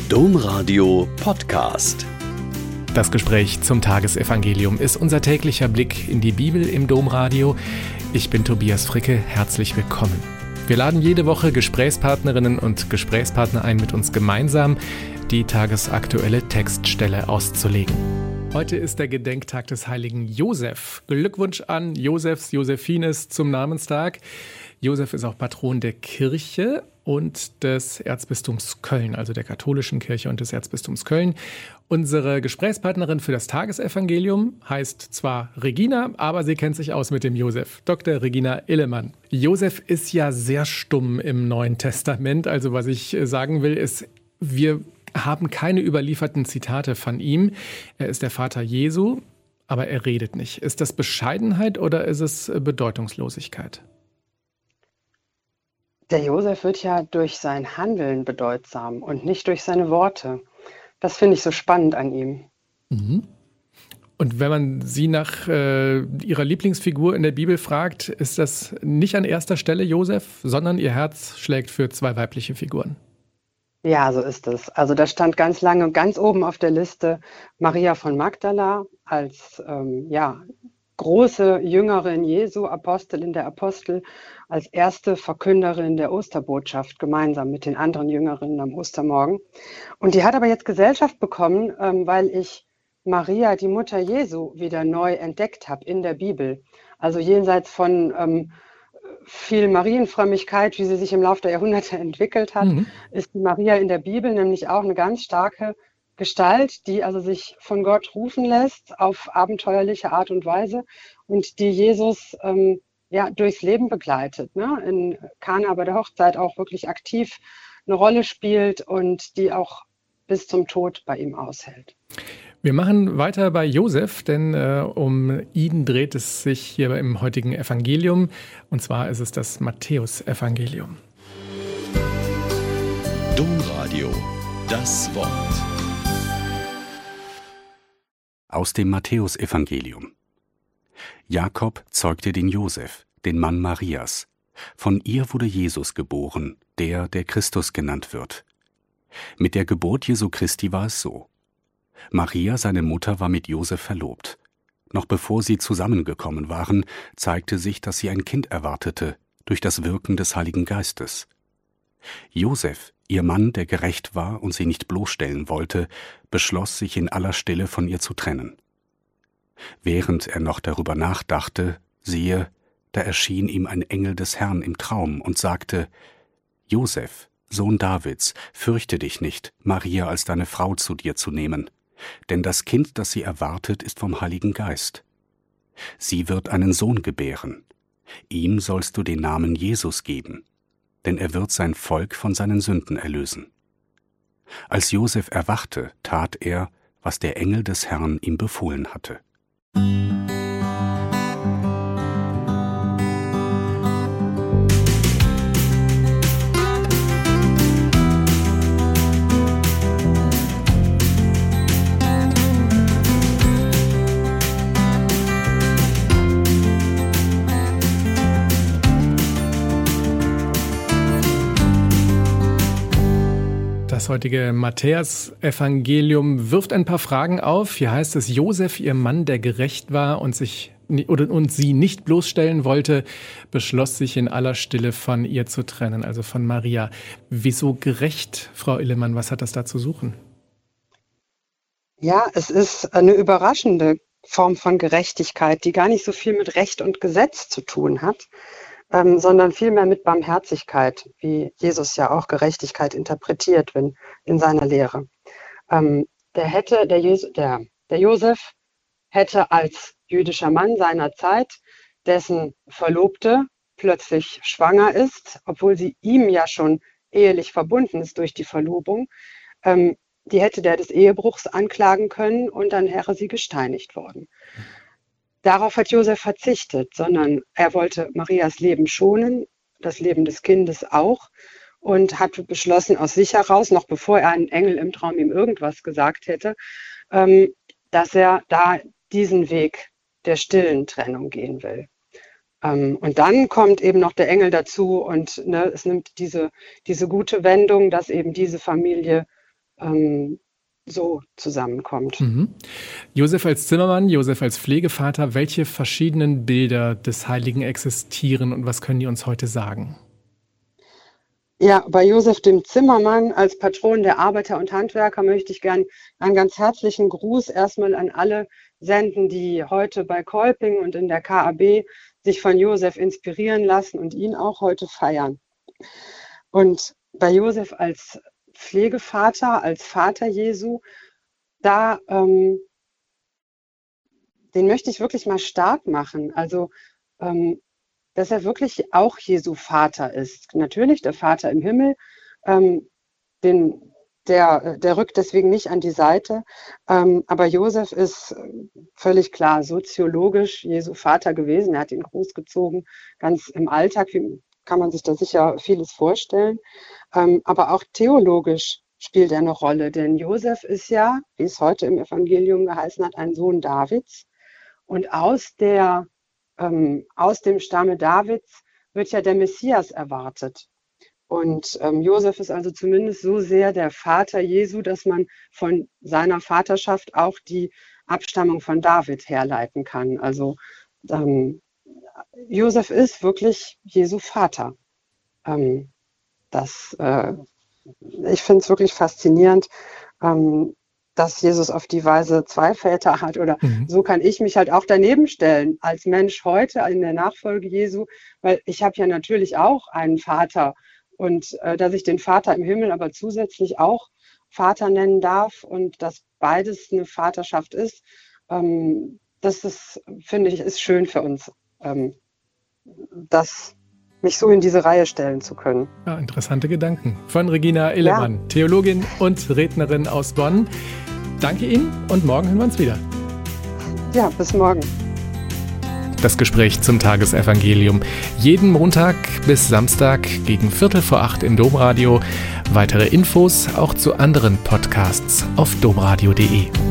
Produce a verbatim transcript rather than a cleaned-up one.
Domradio Podcast. Das Gespräch zum Tagesevangelium ist unser täglicher Blick in die Bibel im Domradio. Ich bin Tobias Fricke, herzlich willkommen. Wir laden jede Woche Gesprächspartnerinnen und Gesprächspartner ein, mit uns gemeinsam die tagesaktuelle Textstelle auszulegen. Heute ist der Gedenktag des heiligen Josef. Glückwunsch an Josefs, Josephines zum Namenstag. Josef ist auch Patron der Kirche und des Erzbistums Köln, also der katholischen Kirche und des Erzbistums Köln. Unsere Gesprächspartnerin für das Tagesevangelium heißt zwar Regina, aber sie kennt sich aus mit dem Josef. Doktor Regina Illemann. Josef ist ja sehr stumm im Neuen Testament. Also was ich sagen will, ist, wir haben keine überlieferten Zitate von ihm. Er ist der Vater Jesu, aber er redet nicht. Ist das Bescheidenheit oder ist es Bedeutungslosigkeit? Der Josef wird ja durch sein Handeln bedeutsam und nicht durch seine Worte. Das finde ich so spannend an ihm. Mhm. Und wenn man Sie nach äh, Ihrer Lieblingsfigur in der Bibel fragt, ist das nicht an erster Stelle Josef, sondern Ihr Herz schlägt für zwei weibliche Figuren. Ja, so ist es. Also da stand ganz lange ganz oben auf der Liste Maria von Magdala als ähm, ja, große Jüngerin Jesu, Apostelin der Apostel, als erste Verkünderin der Osterbotschaft gemeinsam mit den anderen Jüngerinnen am Ostermorgen. Und die hat aber jetzt Gesellschaft bekommen, ähm, weil ich Maria, die Mutter Jesu, wieder neu entdeckt habe in der Bibel. Also jenseits von ähm, viel Marienfrömmigkeit, wie sie sich im Laufe der Jahrhunderte entwickelt hat, mhm. ist die Maria in der Bibel nämlich auch eine ganz starke Gestalt, die also sich von Gott rufen lässt auf abenteuerliche Art und Weise und die Jesus ähm, ja, durchs Leben begleitet, ne? In Kana bei der Hochzeit auch wirklich aktiv eine Rolle spielt und die auch bis zum Tod bei ihm aushält. Wir machen weiter bei Josef, denn äh, um ihn dreht es sich hier im heutigen Evangelium. Und zwar ist es das Matthäusevangelium. Domradio, das Wort. Aus dem Matthäusevangelium. Jakob zeugte den Josef, den Mann Marias. Von ihr wurde Jesus geboren, der, der Christus genannt wird. Mit der Geburt Jesu Christi war es so. Maria, seine Mutter, war mit Josef verlobt. Noch bevor sie zusammengekommen waren, zeigte sich, dass sie ein Kind erwartete, durch das Wirken des Heiligen Geistes. Josef, ihr Mann, der gerecht war und sie nicht bloßstellen wollte, beschloss, sich in aller Stille von ihr zu trennen. Während er noch darüber nachdachte, siehe, da erschien ihm ein Engel des Herrn im Traum und sagte: Josef, Sohn Davids, fürchte dich nicht, Maria als deine Frau zu dir zu nehmen, denn das Kind, das sie erwartet, ist vom Heiligen Geist. Sie wird einen Sohn gebären. Ihm sollst du den Namen Jesus geben, denn er wird sein Volk von seinen Sünden erlösen. Als Josef erwachte, tat er, was der Engel des Herrn ihm befohlen hatte. Das heutige Matthäus-Evangelium wirft ein paar Fragen auf. Hier heißt es, Josef, ihr Mann, der gerecht war und sich oder und sie nicht bloßstellen wollte, beschloss sich in aller Stille von ihr zu trennen, also von Maria. Wieso gerecht, Frau Illemann? Was hat das da zu suchen? Ja, es ist eine überraschende Form von Gerechtigkeit, die gar nicht so viel mit Recht und Gesetz zu tun hat, Ähm, sondern vielmehr mit Barmherzigkeit, wie Jesus ja auch Gerechtigkeit interpretiert wenn, in seiner Lehre. Ähm, der, hätte, der, Jesu, der, der Josef hätte als jüdischer Mann seiner Zeit, dessen Verlobte plötzlich schwanger ist, obwohl sie ihm ja schon ehelich verbunden ist durch die Verlobung, ähm, die hätte der des Ehebruchs anklagen können und dann wäre sie gesteinigt worden. Darauf hat Josef verzichtet, sondern er wollte Marias Leben schonen, das Leben des Kindes auch, und hat beschlossen aus sich heraus, noch bevor er einen Engel im Traum ihm irgendwas gesagt hätte, ähm, dass er da diesen Weg der stillen Trennung gehen will. Ähm, und dann kommt eben noch der Engel dazu und ne, es nimmt diese, diese gute Wendung, dass eben diese Familie ähm, so zusammenkommt. Mhm. Josef als Zimmermann, Josef als Pflegevater, welche verschiedenen Bilder des Heiligen existieren und was können die uns heute sagen? Ja, bei Josef dem Zimmermann als Patron der Arbeiter und Handwerker möchte ich gern einen ganz herzlichen Gruß erstmal an alle senden, die heute bei Kolping und in der K A B sich von Josef inspirieren lassen und ihn auch heute feiern. Und bei Josef als Pflegevater, als Vater Jesu, da ähm, den möchte ich wirklich mal stark machen. Also ähm, dass er wirklich auch Jesu Vater ist. Natürlich der Vater im Himmel, ähm, den, der, der rückt deswegen nicht an die Seite, ähm, aber Josef ist völlig klar soziologisch Jesu Vater gewesen. Er hat ihn großgezogen, ganz im Alltag, wie kann man sich da sicher vieles vorstellen, ähm, aber auch theologisch spielt er eine Rolle, denn Josef ist ja, wie es heute im Evangelium geheißen hat, ein Sohn Davids und aus der Ähm, aus dem Stamme Davids wird ja der Messias erwartet. Und ähm, Josef ist also zumindest so sehr der Vater Jesu, dass man von seiner Vaterschaft auch die Abstammung von David herleiten kann. Also ähm, Josef ist wirklich Jesu Vater. Ähm, das, äh, ich finde es wirklich faszinierend, ähm, dass Jesus auf die Weise zwei Väter hat oder mhm. so kann ich mich halt auch daneben stellen als Mensch heute in der Nachfolge Jesu, weil ich habe ja natürlich auch einen Vater und äh, dass ich den Vater im Himmel aber zusätzlich auch Vater nennen darf und dass beides eine Vaterschaft ist, ähm, das ist, finde ich, ist schön für uns, ähm, das mich so in diese Reihe stellen zu können. Ja, interessante Gedanken. Von Regina Illemann, ja. Theologin und Rednerin aus Bonn. Danke Ihnen und morgen hören wir uns wieder. Ja, bis morgen. Das Gespräch zum Tagesevangelium. Jeden Montag bis Samstag gegen Viertel vor acht im Domradio. Weitere Infos auch zu anderen Podcasts auf domradio punkt de.